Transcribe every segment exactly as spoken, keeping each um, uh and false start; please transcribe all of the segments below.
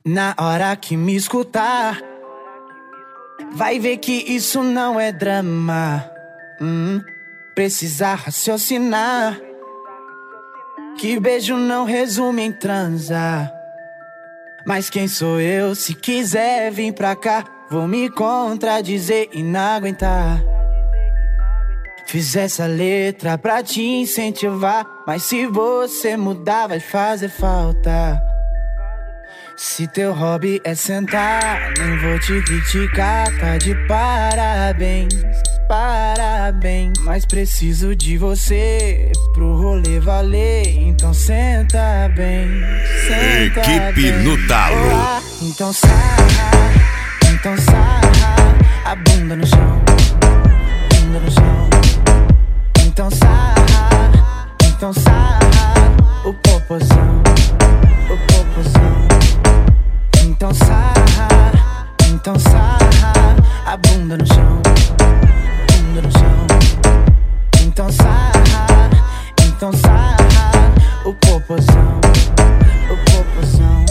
Na hora que me escutar, vai ver que isso não é drama. hum, Precisa raciocinar, que beijo não resume em transar. Mas quem sou eu? Se quiser vir pra cá, vou me contradizer e não aguentar. Fiz essa letra pra te incentivar, mas se você mudar vai fazer falta. Se teu hobby é sentar, nem vou te criticar, tá de parabéns, parabéns. Mas preciso de você pro rolê valer, então senta bem, senta Equipe bem. no talo. Olá, então sarra, então sarra, a bunda no chão, bunda no chão. Então sarra, então sarra, o popozão, o popozão. Então sarra, então sarra, a bunda no chão, bunda no chão. Então sarra, então sarra, o popozão, o popozão.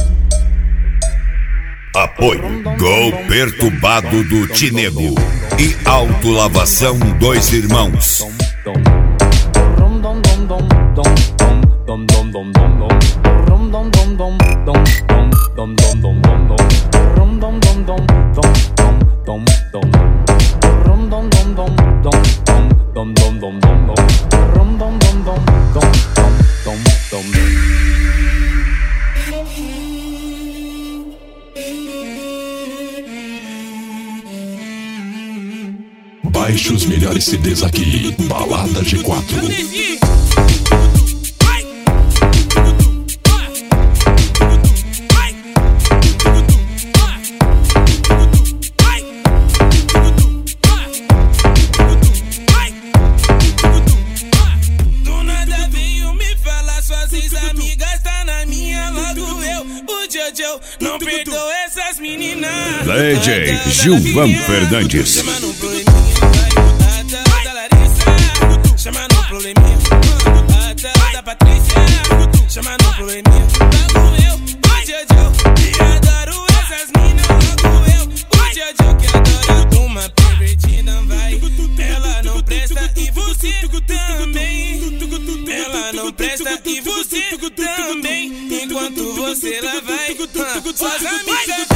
Apoio Gol Perturbado do Tinego e Autolavação Dois Irmãos. Baixe os melhores C Ds aqui, Balada G quatro. Do nada veio me falar, suas ex-amigas tá na minha, logo eu, o Jojo, não perdoa essas meninas. D J Gilvan Fernandes. Chama no probleminha, vai, ata da Larissa. Chama no probleminha, ata da Patrícia. Chama no probleminha, logo eu, o Jojo, que adoro essas minas. Logo eu, o Jojo, que adora uma pervertida, vai. Ela não presta e você também. Ela não presta e você também. Enquanto você lá vai, suas amigas